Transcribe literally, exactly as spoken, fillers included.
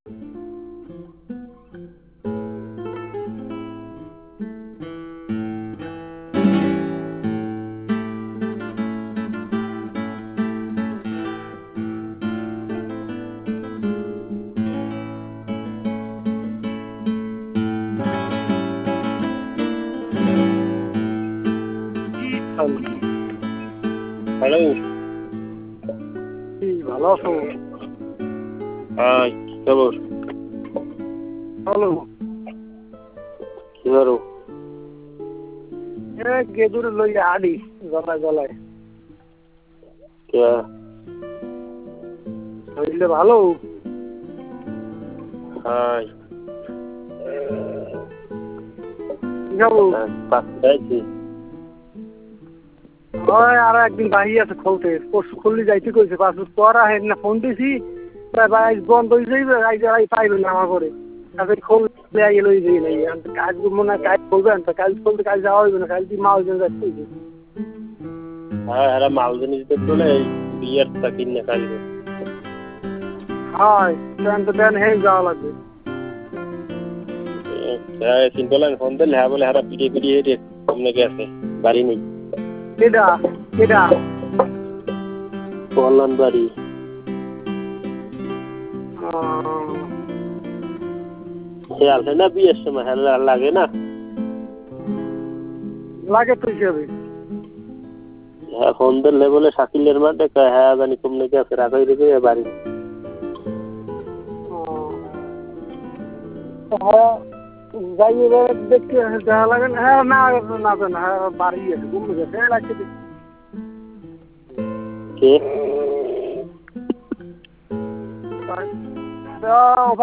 Hello. কি ভালো আছো? হ্যাঁ, কি খবর? ভালো। কি করো? এ গেদুর লইয়া আডি গলায় গলায়। কে? হইলে ভালো। হ্যাঁ। কি খাবো? পাচ্ছি। ওই আর একদিন বাহি আছে খুলতে, পরশু খুললি যাইতে কইছে, পাঁচ পর আহেন না ফোন দিছি, প্রায় বাইশ বন্ধ হয়ে যাইবে, আইজ আই পাইবেন না আমার করে। তাদের খোল দেয় লই যাই নাই, কাজ মনে হয় কাজ করবেন তো, কাজ করতে কাজ যাওয়া হইবে না, কাজ দিয়ে মাল জন্য যাচ্ছে। হ্যাঁ, এরা মাল জিনিস দেখলে এই বিয়ের তা কিনে খাইবে। হয়, ট্রেন তো ট্রেন হয়ে যাওয়া লাগবে। হ্যাঁ, সিম্পল আমি ফোন দিলে হ্যাঁ বলে হারা পিটিয়ে পিটিয়ে হেঁটে সামনে গেছে, বাড়ি নেই। কেডা কেডা? কল্যাণ বাড়ি। খেয়াল হয় না বিয়ের সময়, হ্যাঁ লাগে না? লাগে তো হিসাবে। হ্যাঁ, ফোন দিলে বলে শাকিলের মাঠে হ্যাঁ জানি কমনে গেছে, রাখাই দেবে বাড়ি। হ্যাঁ, যাই এবার দেখতে দেখা লাগে না। হ্যাঁ, না না না, হ্যাঁ বাড়ি আছে, ঘুমে গেছে, হ্যাঁ লাগছে দেখি। কে? তো